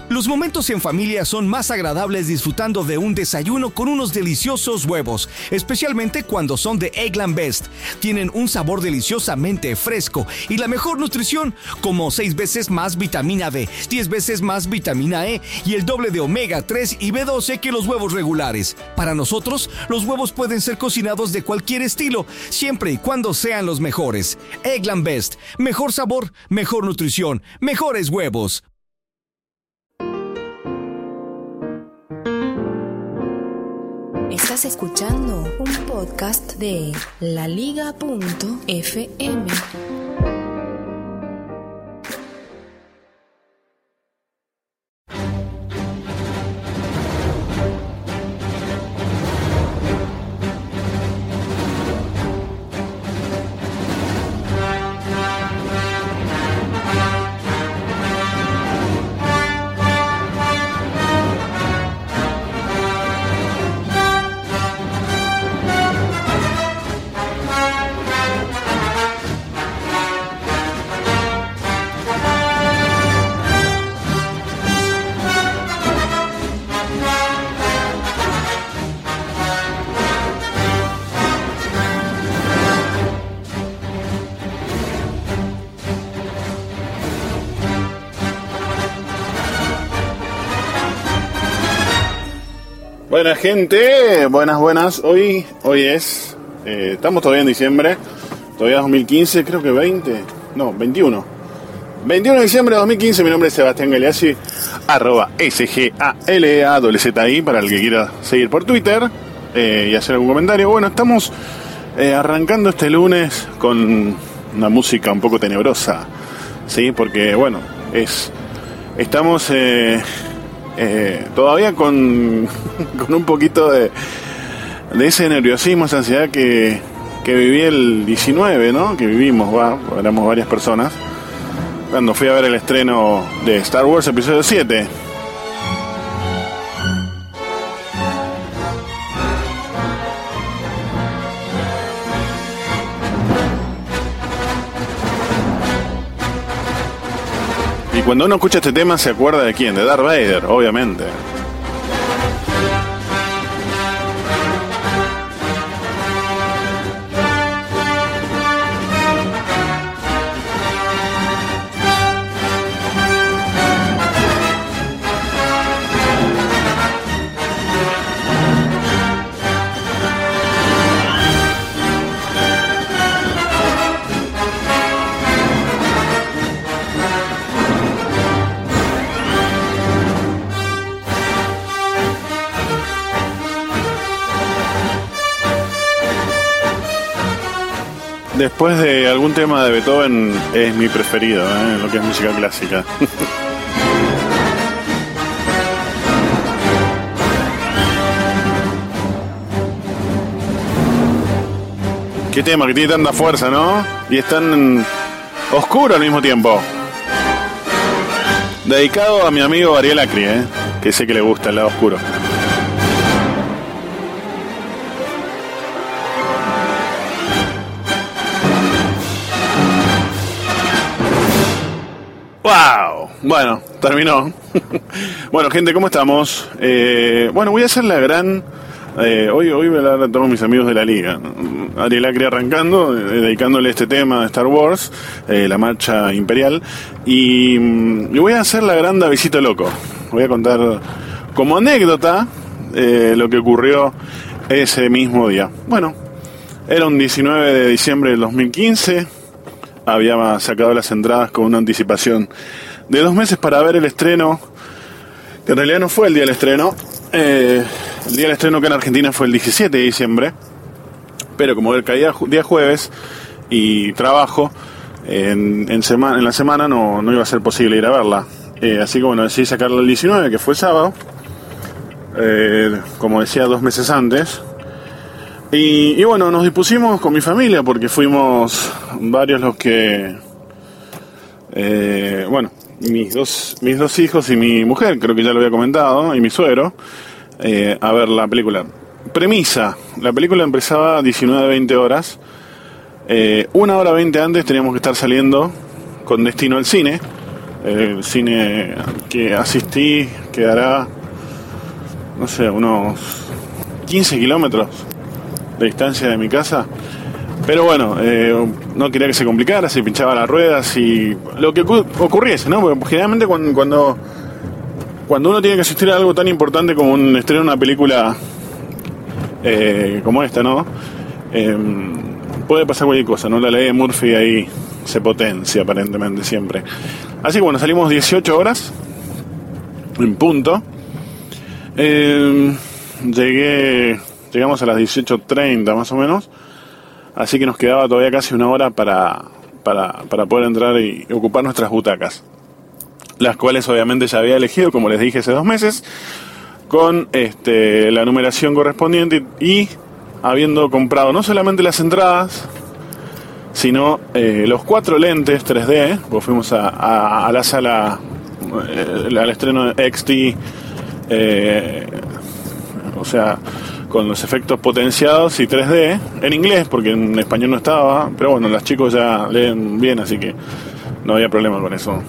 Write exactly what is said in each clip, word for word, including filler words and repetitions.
Los momentos en familia son más agradables disfrutando de un desayuno con unos deliciosos huevos, especialmente cuando son de Eggland Best. Tienen un sabor deliciosamente fresco y la mejor nutrición, como seis veces más vitamina D, diez veces más vitamina E y el doble de omega tres y B doce que los huevos regulares. Para nosotros, los huevos pueden ser cocinados de cualquier estilo, siempre y cuando sean los mejores. Eggland Best, mejor sabor, mejor nutrición, mejores huevos. Estás escuchando un podcast de la liga punto efe eme. Buena gente, buenas, buenas. Hoy, hoy es, eh, estamos todavía en diciembre, todavía dos mil quince, creo que veinte, no, veintiuno. veintiuno de diciembre de dos mil quince, mi nombre es Sebastián Galeazzi, arroba S G A L A Z Z I, para el que quiera seguir por Twitter eh, y hacer algún comentario. Bueno, estamos eh, arrancando este lunes con una música un poco tenebrosa, ¿sí? Porque, bueno, es estamos... Eh, Eh, todavía con, con un poquito de, de ese nerviosismo, esa ansiedad que, que viví el diecinueve, ¿no? Que vivimos, va, éramos varias personas, cuando fui a ver el estreno de Star Wars Episodio siete. Y cuando uno escucha este tema se acuerda de quién, de Darth Vader, obviamente. Después de algún tema de Beethoven es mi preferido, ¿eh? Lo que es música clásica. Qué tema que tiene tanta fuerza, ¿no? Y es tan oscuro al mismo tiempo. Dedicado a mi amigo Ariel Acri, ¿eh? Que sé que le gusta el lado oscuro. ¡Wow! Bueno, terminó. Bueno, gente, ¿cómo estamos? Eh, bueno, voy a hacer la gran... Eh, hoy, hoy voy a hablar a todos mis amigos de la liga. Ariel Acri arrancando, eh, dedicándole este tema de Star Wars, eh, la marcha imperial. Y, y voy a hacer la gran Davidcito Loco. Voy a contar como anécdota eh, lo que ocurrió ese mismo día. Bueno, era un diecinueve de diciembre del dos mil quince... Había sacado las entradas con una anticipación de dos meses para ver el estreno, que en realidad no fue el día del estreno. Eh, el día del estreno que en Argentina fue el diecisiete de diciembre, pero como caía día jueves y trabajo, en, en, sema, en la semana no, no iba a ser posible ir a verla. Eh, así que bueno, decidí sacarla el diecinueve, que fue el sábado, eh, como decía, dos meses antes. Y, y bueno, nos dispusimos con mi familia porque fuimos varios los que, eh, bueno, mis dos, mis dos hijos y mi mujer, creo que ya lo había comentado, y mi suegro, eh, a ver la película. Premisa, la película empezaba a diecinueve a veinte horas, eh, una hora veinte antes teníamos que estar saliendo con destino al cine, El cine que asistí quedará, no sé, unos quince kilómetros de distancia de mi casa. Pero bueno, eh, no quería que se complicara, se pinchaba las ruedas y lo que ocurriese, ¿no? Porque generalmente cuando, cuando, cuando uno tiene que asistir a algo tan importante como un estreno de una película eh, como esta, ¿no? Eh, puede pasar cualquier cosa, ¿no? La ley de Murphy ahí se potencia aparentemente siempre. Así que bueno, salimos dieciocho horas en punto. Eh, llegué, llegamos a las dieciocho treinta más o menos. Así que nos quedaba todavía casi una hora para, para, para poder entrar y ocupar nuestras butacas. Las cuales obviamente ya había elegido, como les dije, hace dos meses, con este, la numeración correspondiente y habiendo comprado no solamente las entradas, sino eh, los cuatro lentes tres D, pues fuimos a, a, a la sala, eh, al estreno de X T, eh, o sea, con los efectos potenciados y tres D, en inglés, porque en español no estaba, pero bueno, los chicos ya leen bien, así que no había problema con eso.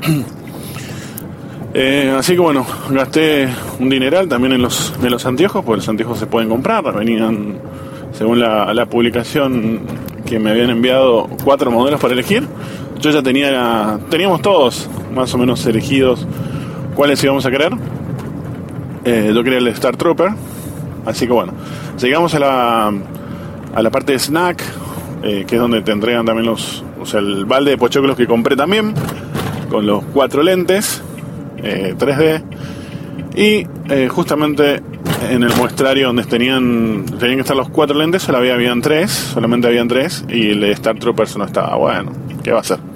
Eh, así que bueno, gasté un dineral también en los, en los anteojos, porque los anteojos se pueden comprar, venían, según la, la publicación que me habían enviado, cuatro modelos para elegir. Yo ya tenía, teníamos todos más o menos elegidos cuáles íbamos a querer. Eh, yo quería el de Star Trooper, así que bueno, llegamos a la, a la parte de snack, eh, que es donde te entregan también los, o sea, el balde de pochoclos que compré también, con los cuatro lentes. Eh, tres D y eh, justamente en el muestrario donde tenían tenían que estar los cuatro lentes solo había, habían tres, solamente habían tres y el de Star Troopers no estaba. Bueno, ¿qué va a hacer?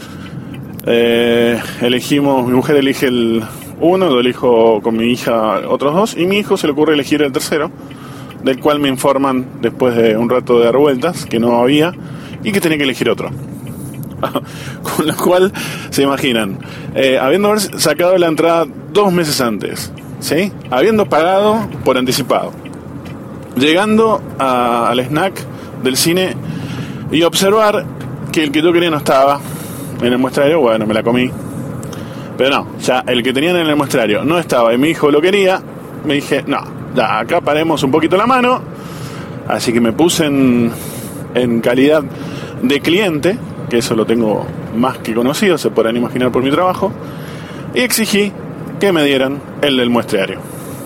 Eh, elegimos, mi mujer elige el uno, lo elijo con mi hija otros dos y mi hijo se le ocurre elegir el tercero, del cual me informan después de un rato de dar vueltas que no había y que tenía que elegir otro. Con lo cual, se imaginan, eh, habiendo sacado la entrada dos meses antes, ¿sí? Habiendo pagado por anticipado, llegando a, al snack del cine y observar que el que yo quería no estaba en el muestrario. Bueno, me la comí, pero no, ya el que tenían en el muestrario no estaba y mi hijo lo quería. Me dije, no, ya acá paremos un poquito la mano. Así que me puse en, en calidad de cliente, que eso lo tengo más que conocido, se podrán imaginar por mi trabajo, y exigí que me dieran el del muestrario.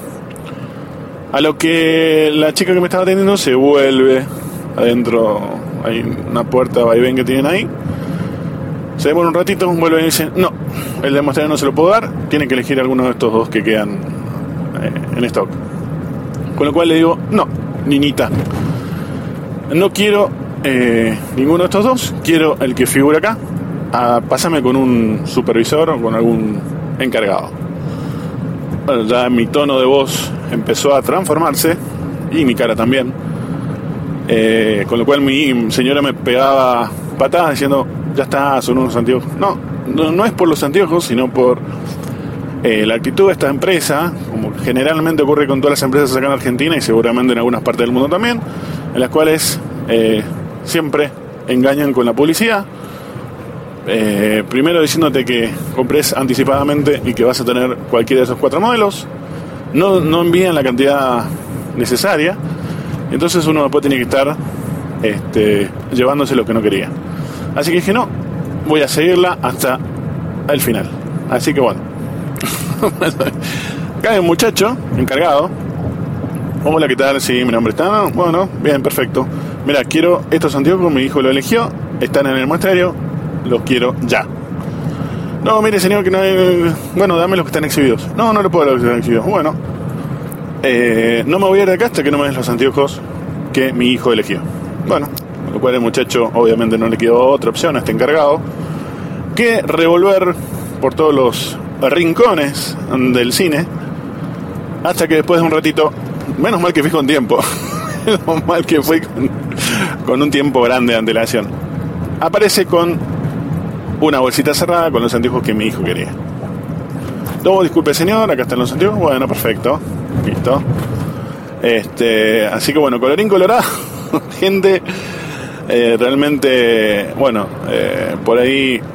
A lo que la chica que me estaba atendiendo se vuelve adentro, hay una puerta vaivén que tienen ahí, se demora un ratito, vuelve y dice, no, el del muestrario no se lo puedo dar, tiene que elegir alguno de estos dos que quedan eh, en stock. Con lo cual le digo, no, niñita, no quiero Eh, ninguno de estos dos, quiero el que figura acá. Ah, pásame con un supervisor o con algún encargado. Bueno, ya mi tono de voz empezó a transformarse y mi cara también, eh, con lo cual mi señora me pegaba patadas diciendo, ya está, son unos anteojos. No, no, no es por los anteojos, sino por eh, la actitud de esta empresa, como generalmente ocurre con todas las empresas acá en Argentina y seguramente en algunas partes del mundo también, en las cuales eh, siempre engañan con la publicidad, eh, primero diciéndote que compres anticipadamente y que vas a tener cualquiera de esos cuatro modelos, no, no envían la cantidad necesaria, entonces uno después tiene que estar este, llevándose lo que no quería. Así que dije, no, voy a seguirla hasta el final. Así que bueno, cae un muchacho encargado. Hola, ¿qué tal? Sí, mi nombre está. Bueno, bien, perfecto. Mira, quiero estos anteojos, mi hijo lo eligió, están en el muestrario, los quiero ya. No, mire, señor, que no hay... Bueno, dame los que están exhibidos. No, no le puedo dar los que están exhibidos. Bueno, eh, no me voy a ir de acá hasta que no me des los anteojos que mi hijo eligió. Bueno, con lo cual el muchacho obviamente no le quedó otra opción a este encargado que revolver por todos los rincones del cine, hasta que después de un ratito, menos mal que fui con tiempo, menos mal que fui con, con un tiempo grande de antelación, aparece con una bolsita cerrada con los anteojos que mi hijo quería. No, disculpe señor, acá están los anteojos. Bueno, perfecto, listo. Este, así que bueno, colorín colorado, gente, eh, realmente, bueno, eh, por ahí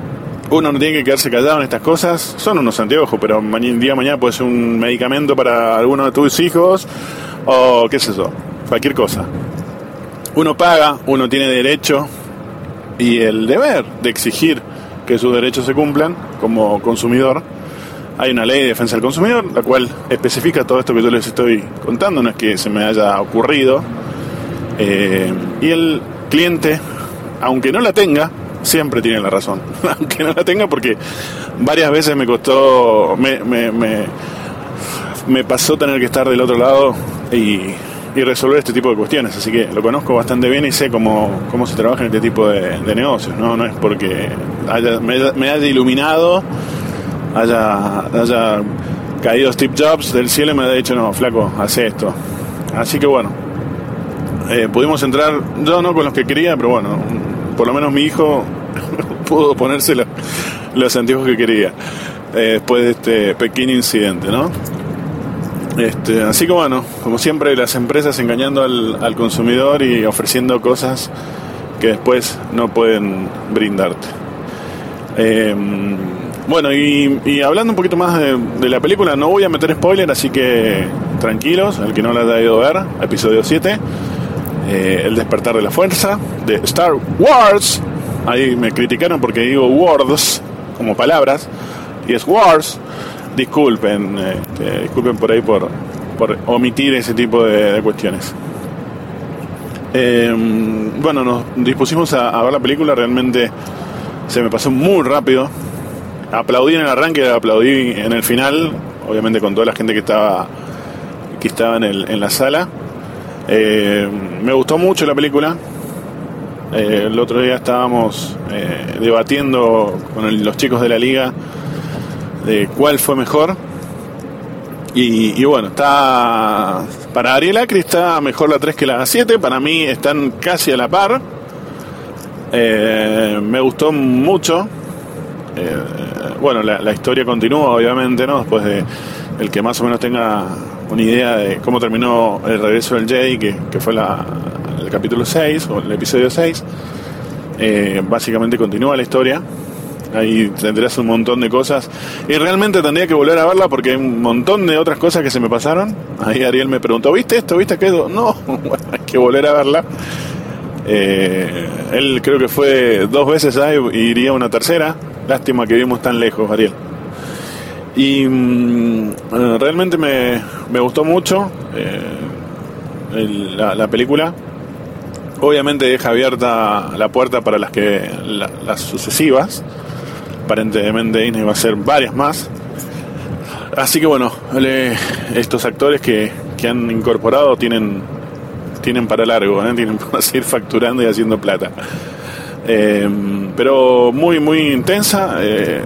uno no tiene que quedarse callado en estas cosas. Son unos anteojos, pero mañana, día de mañana puede ser un medicamento para alguno de tus hijos o qué sé yo, cualquier cosa. Uno paga, uno tiene derecho y el deber de exigir que sus derechos se cumplan como consumidor. Hay una ley de defensa del consumidor, la cual especifica todo esto que yo les estoy contando, no es que se me haya ocurrido. Eh, y el cliente, aunque no la tenga, siempre tiene la razón. Aunque no la tenga, porque varias veces me costó, me, me, me, me pasó tener que estar del otro lado y, y resolver este tipo de cuestiones. Así que lo conozco bastante bien y sé cómo, cómo se trabaja en este tipo de, de negocios. No, no es porque haya, me, me haya iluminado, haya, haya caído Steve Jobs del cielo y me haya dicho, no, flaco, hace esto. Así que bueno, eh, pudimos entrar, yo no con los que quería, pero bueno, por lo menos mi hijo pudo ponerse los, los anteojos que quería eh, después de este pequeño incidente, ¿no? Este, así que bueno, como siempre, las empresas engañando al, al consumidor y ofreciendo cosas que después no pueden brindarte. Eh, bueno, y, y hablando un poquito más de, de la película, no voy a meter spoiler, así que tranquilos, el que no la haya ido a ver, episodio siete, eh, El despertar de la fuerza, de Star Wars. Ahí me criticaron porque digo words, como palabras, y es Wars. Disculpen, eh, disculpen por ahí por, por omitir ese tipo de, de cuestiones. Eh, bueno, nos dispusimos a, a ver la película, realmente se me pasó muy rápido. Aplaudí en el arranque, aplaudí en el final, obviamente con toda la gente que estaba que estaba en, el, en la sala. Eh, me gustó mucho la película. Eh, el otro día estábamos eh, debatiendo con el, los chicos de la liga de cuál fue mejor. Y, y bueno, está para Ariel Acri está mejor la tres que la siete. Para mí están casi a la par. Eh, me gustó mucho. Eh, bueno, la, la historia continúa, obviamente, ¿no? Después de el que más o menos tenga una idea de cómo terminó el regreso del Jedi, que, que fue la, el capítulo seis o el episodio seis. Eh, básicamente continúa la historia. Ahí tendrás un montón de cosas y realmente tendría que volver a verla porque hay un montón de otras cosas que se me pasaron. Ahí Ariel me preguntó, ¿viste esto? ¿Viste aquello? No, bueno, hay que volver a verla. Eh, él creo que fue dos veces ahí y iría una tercera. Lástima que vivimos tan lejos, Ariel. Y mmm, realmente me, me gustó mucho eh, el, la, la película. Obviamente deja abierta la puerta para las que la, las sucesivas. Aparentemente Disney va a hacer varias más. Así que bueno, le, estos actores que, que han incorporado tienen tienen para largo, ¿eh? Tienen para seguir facturando y haciendo plata. Eh, pero muy muy intensa, eh,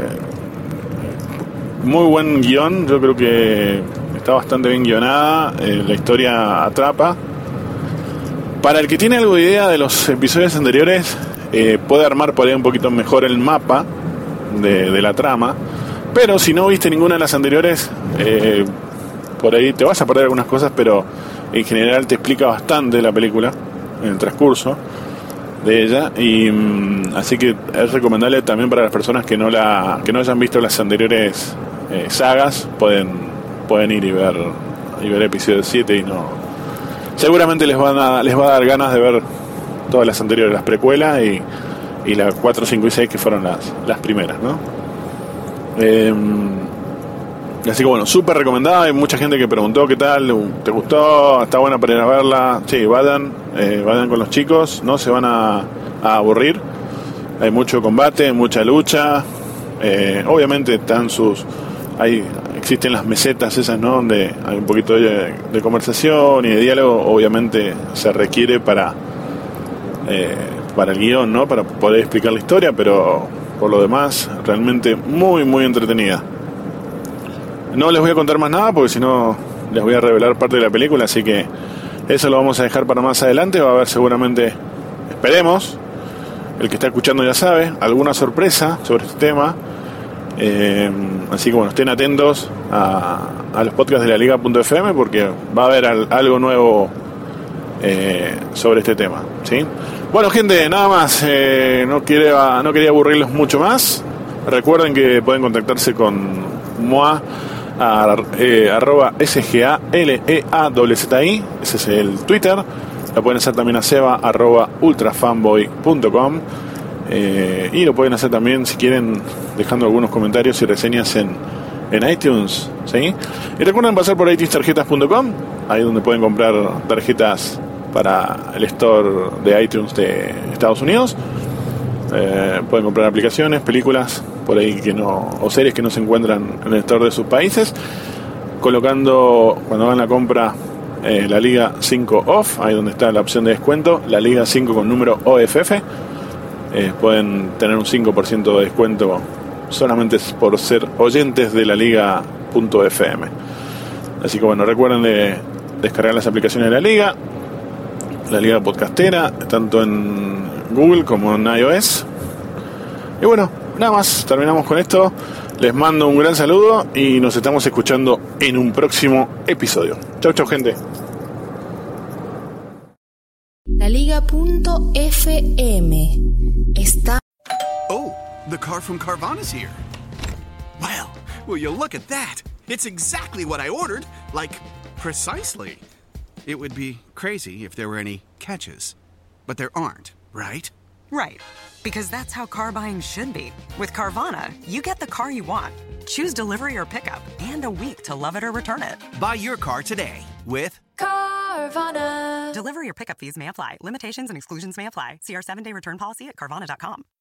muy buen guión. Yo creo que está bastante bien guionada. Eh, la historia atrapa. Para el que tiene algo de idea de los episodios anteriores, eh, puede armar por ahí un poquito mejor el mapa de, de la trama. Pero si no viste ninguna de las anteriores, eh, por ahí te vas a perder algunas cosas, pero en general te explica bastante la película en el transcurso de ella. Y mm, así que es recomendable también para las personas que no la que no hayan visto las anteriores eh, sagas, pueden pueden ir y ver y ver episodio siete y no. Seguramente les van a, les va a dar ganas de ver todas las anteriores, las precuelas y, y las cuatro, cinco y seis que fueron las, las primeras, ¿no? Eh, así que bueno, súper recomendada. Hay mucha gente que preguntó qué tal, ¿te gustó? ¿Está buena para ir a verla? Sí, vayan, eh, vayan con los chicos, no se van a, a aburrir. Hay mucho combate, mucha lucha. Eh, obviamente están sus... hay existen las mesetas esas, ¿no? Donde hay un poquito de, de conversación y de diálogo. Obviamente se requiere para eh, para el guión, ¿no? Para poder explicar la historia, pero por lo demás realmente muy muy entretenida. No les voy a contar más nada porque si no les voy a revelar parte de la película, así que eso lo vamos a dejar para más adelante. Va a haber seguramente, esperemos, el que está escuchando ya sabe, alguna sorpresa sobre este tema. Eh, así que bueno, estén atentos a, a los podcasts de la liga punto f m porque va a haber al, algo nuevo eh, sobre este tema, ¿sí? Bueno, gente, nada más, eh, no, quería, no quería aburrirlos mucho más. recuerden que pueden contactarse con Moa a, eh, arroba S G A L E A Z Z I, ese es el Twitter. Lo pueden hacer también a seba arroba ultrafanboy punto com, eh, y lo pueden hacer también si quieren dejando algunos comentarios y reseñas en, en iTunes, ¿sí? Y recuerden pasar por iTunes tarjetas punto com, ahí donde pueden comprar tarjetas para el store de iTunes de Estados Unidos. Eh, pueden comprar aplicaciones, películas por ahí que no, o series que no se encuentran en el store de sus países, colocando cuando hagan la compra eh, la Liga cinco Off, ahí donde está la opción de descuento, la Liga cinco con número O F F. Eh, pueden tener un cinco por ciento de descuento solamente por ser oyentes de la Liga punto F M. Así que bueno, recuerden de descargar las aplicaciones de la Liga, la Liga Podcastera, tanto en Google como en iOS. Y bueno, nada más, terminamos con esto. Les mando un gran saludo y nos estamos escuchando en un próximo episodio. Chau, chau, gente. La Liga punto F M está... Oh, the car from Carvana's here. Well, will you look at that? It's exactly what I ordered, like, precisely. It would be crazy if there were any catches, but there aren't, right? Right, because that's how car buying should be. With Carvana, you get the car you want. Choose delivery or pickup, and a week to love it or return it. Buy your car today with Carvana. Delivery or pickup fees may apply. Limitations and exclusions may apply. See our seven-day return policy at Carvana dot com.